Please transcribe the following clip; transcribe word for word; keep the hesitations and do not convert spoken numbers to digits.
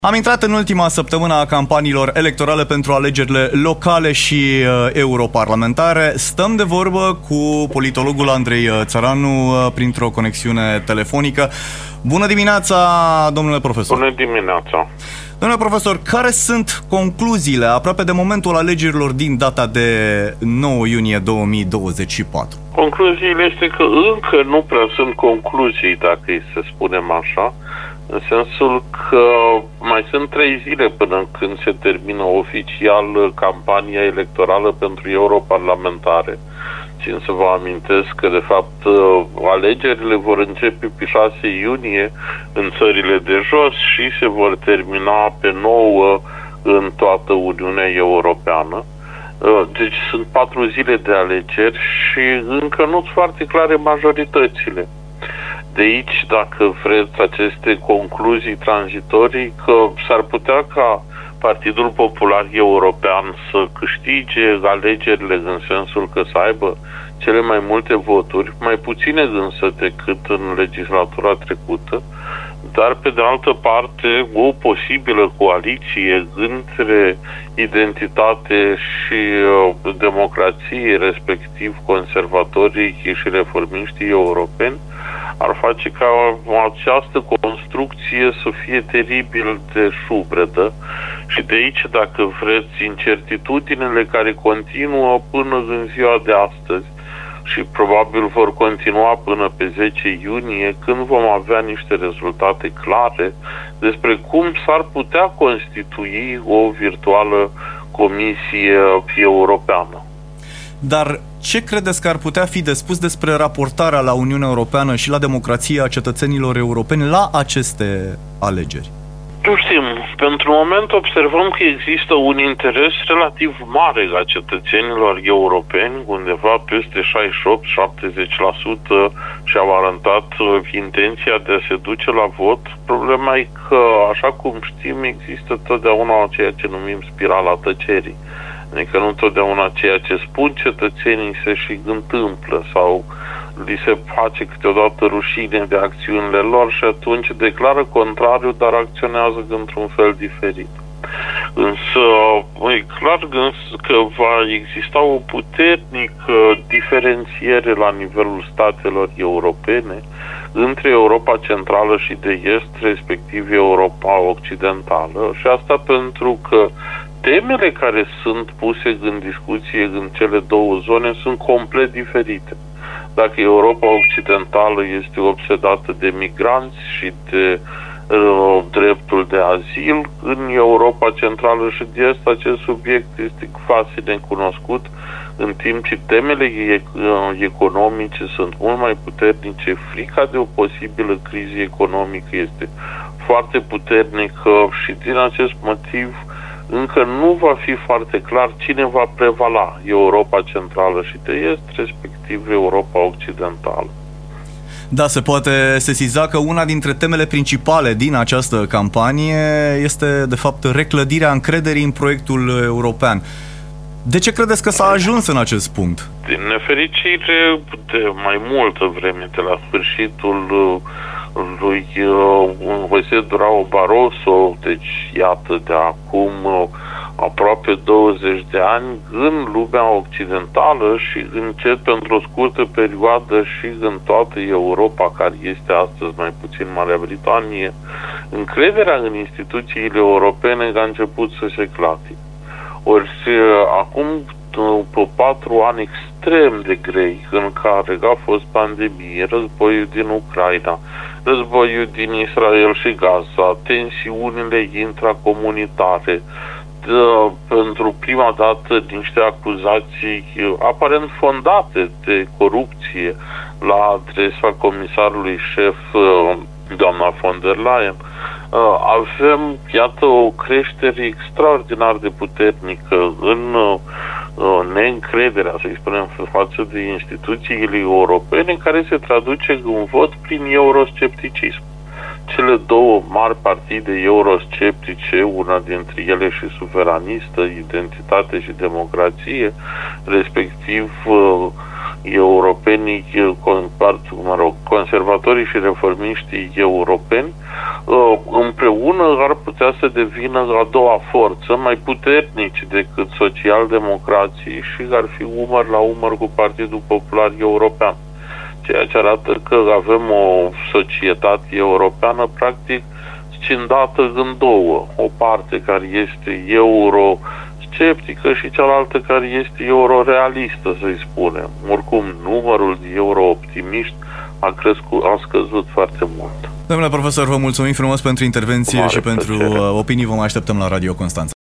Am intrat în ultima săptămână a campaniilor electorale pentru alegerile locale și uh, europarlamentare. Stăm de vorbă cu politologul Andrei Țăranu uh, printr-o conexiune telefonică. Bună dimineața, domnule profesor! Bună dimineața! Domnule profesor, care sunt concluziile aproape de momentul alegerilor din data de nouă iunie două mii douăzeci și patru? Concluziile este că încă nu prea sunt concluzii, dacă îi să spunem așa, în sensul că mai sunt trei zile până când se termină oficial campania electorală pentru europarlamentare. Țin să vă amintesc că, de fapt, alegerile vor începe pe șase iunie în țările de jos și se vor termina pe nouă în toată Uniunea Europeană. Deci sunt patru zile de alegeri și încă nu sunt foarte clare majoritățile. De aici, dacă vreți, aceste concluzii tranzitorii, că s-ar putea ca Partidul Popular European să câștige alegerile în sensul că să aibă cele mai multe voturi, mai puține însă decât în legislatura trecută, dar pe de altă parte o posibilă coaliție între Identitate și uh, Democrație, respectiv conservatorii și reformiștii europeni, ar face ca această construcție să fie teribil de șubredă și de aici, dacă vreți, incertitudinile care continuă până în ziua de astăzi și probabil vor continua până pe zece iunie, când vom avea niște rezultate clare despre cum s-ar putea constitui o virtuală Comisie Europeană. Dar ce credeți că ar putea fi de spus despre raportarea la Uniunea Europeană și la democrația cetățenilor europeni la aceste alegeri? Nu știm. Pentru moment observăm că există un interes relativ mare la cetățenilor europeni, undeva peste șaizeci și opt la șaptezeci la sută și-au arătat intenția de a se duce la vot. Problema e că, așa cum știm, există totdeauna ceea ce numim spirala tăcerii. Adică nu întotdeauna ceea ce spun cetățenii se și întâmplă sau li se face câteodată rușine de acțiunile lor și atunci declară contrariu, dar acționează într-un fel diferit. Însă e clar că va exista o puternică diferențiere la nivelul statelor europene între Europa Centrală și de Est, respectiv Europa Occidentală, și asta pentru că temele care sunt puse în discuție în cele două zone sunt complet diferite. Dacă Europa Occidentală este obsedată de migranți și de uh, dreptul de azil, în Europa Centrală și de Est acest subiect este quasi necunoscut, în timp ce temele e- economice sunt mult mai puternice. Frica de o posibilă criză economică este foarte puternică și din acest motiv încă nu va fi foarte clar cine va prevala, Europa Centrală și de Est, respectiv Europa Occidentală. Da, se poate sesiza că una dintre temele principale din această campanie este, de fapt, reclădirea încrederii în proiectul european. De ce credeți că s-a ajuns în acest punct? Din nefericire, de mai multă vreme, de la sfârșitul lui José Durão Barroso, deci iată de acum aproape douăzeci de ani, în lumea occidentală și încet pentru o scurtă perioadă și în toată Europa, care este astăzi mai puțin Marea Britanie, încrederea în instituțiile europene a început să se clate. Ori acum, după patru ani extrem de grei, în care a fost pandemie, războiul din Ucraina, războiul din Israel și Gaza, tensiunile intracomunitare, de, pentru prima dată niște acuzații aparent fondate de corupție la adresa comisarului șef, doamna von der Leyen, avem, iată, o creștere extraordinar de puternică în neîncrederea, să-i spunem, față de instituțiile europene, care se traduce în vot prin euroscepticism. Cele două mari partide eurosceptice, una dintre ele și suveranistă, Identitate și Democrație, respectiv europenii, mă rog, conservatorii și reformiștii europeni, împreună ar putea să devină a doua forță, mai puternici decât social-democrații și ar fi umăr la umăr cu Partidul Popular European. Ceea ce arată că avem o societate europeană practic scindată în două. O parte care este euro-sceptică și cealaltă care este euro-realistă, să-i spunem. Oricum, numărul de euro-optimiști a crescut, a scăzut foarte mult. Domnule profesor, vă mulțumim frumos pentru intervenție și pentru plăcere. opinii. Vă mai așteptăm la Radio Constanța.